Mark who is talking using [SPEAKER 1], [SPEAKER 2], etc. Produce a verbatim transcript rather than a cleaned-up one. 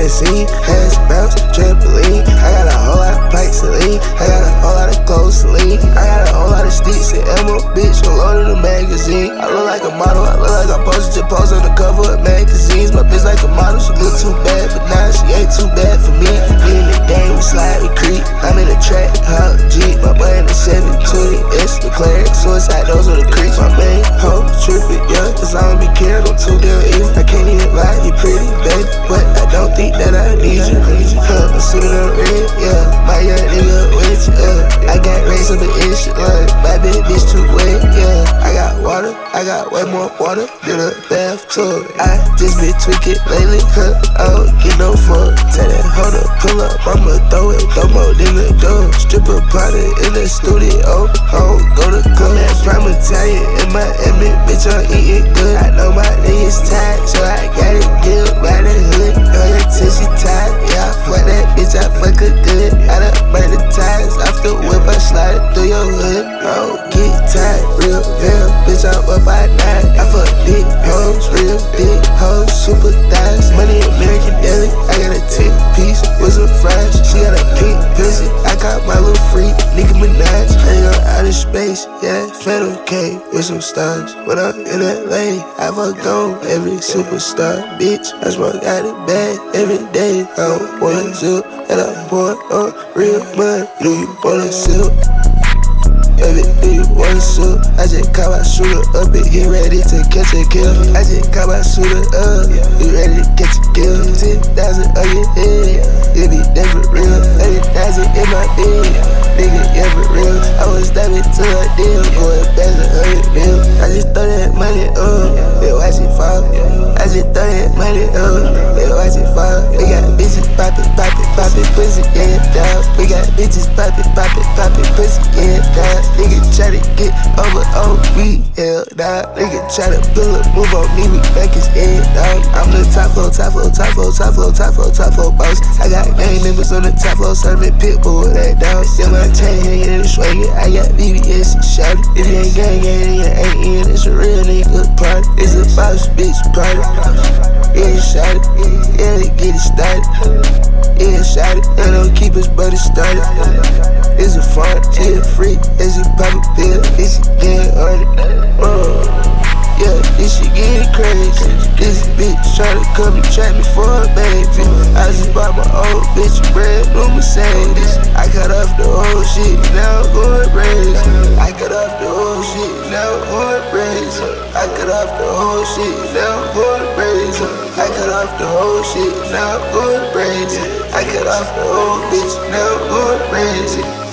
[SPEAKER 1] magazine, hands bounce, trampoline. I got a whole lot of pikes to lean. I got a whole lot of clothes to lean. I got a whole lot of sticks and ammo, bitch, I'm loaded a magazine. I look like a model, I look like I'm posted to pose on the cover of magazines. My bitch like a model, she look too bad, but now she ain't too bad for me. We in the game, we slide, we creep. I'm in a track, hot Jeep, my boy in the seven twenty S, McLaren, suicide, those are the creeps. My main hoe trippin', yeah, cause I don't be caring, I'm too damn evil. I can't even lie, you pretty, baby, but I don't think that I need you. Huh, I'm sitting on red, yeah, my young nigga with you, uh. I got raised on the issue, uh. My big bitch too wet, yeah. I got water, I got way more water than a bathtub. I just been tweaking lately, huh, I don't get no fuck. Tell that hoe to pull up, I'ma throw it, throw more than a dog. Stripper party in the studio, I don't go to club. Prime Italian in Miami, bitch, I'm eating good. I know my niggas tired, so I gotta get up by the hood. Know your tissy tired, yeah, I fuck that bitch, I fuck her good. I done burn the tires off the whip, I slide it through your hood. I don't get tired, real veil, bitch, I'm up by night. I fuck big hoes, real big hoes, super thighs. Money American deli, I got a ten piece with some fries. She got a pink pussy, I got my little freak, Nicki Minaj. Hang on outer space, yeah, that Phantom K with some stars. When I'm in L A, I fuck on every superstar, bitch. I smoke out the bag every day. I don't wanna sip, and I pour on real money. Do you wanna sip? Baby, do you wanna sip? I just caught my shooter up and he ready to catch a kill. I just caught my shooter up, he ready to catch a kill. Ten thousand on your head, it be that for real. Thirty thousand in my bed, nigga, yeah for real. I was diving to a deal, going past a hundred mil. I just throw that money up, and watch it fall. I just throw that money up, and watch it fall. We got bitches poppin', poppin', poppin', pussy, yeah, dog. We got bitches poppin', poppin', poppin', pussy, yeah, dog. Nigga try to get over on me, hell nah. Nigga try to pull up, move on me, we back his head, dog. I'm the top floor, top floor, top floor, top floor, top floor, top floor boss. I got gang members on the top floor, serving pit bull, that dog. Yeah, my chain hanging and swinging, I got V V S and shouting. If you ain't gang, gang, you ain't in, it's a real nigga party. It's a boss bitch party. Yeah, shot it, yeah, they get it started. Yeah, shot it, and don't keep his buddy started. It's a fun, she a freak, as he pop a pill, this shit getting harder. Uh, yeah, this shit getting crazy. This bitch tryna come and trap me for a baby. I just bought my old bitch a brand new Mercedes. I cut off the old shit, now I'm going crazy. I cut off the old shit, now I'm going crazy. I cut off the whole shit, now I'm going crazy. I cut off the whole shit, now I'm going crazy. I cut off the old bitch, now I'm going crazy.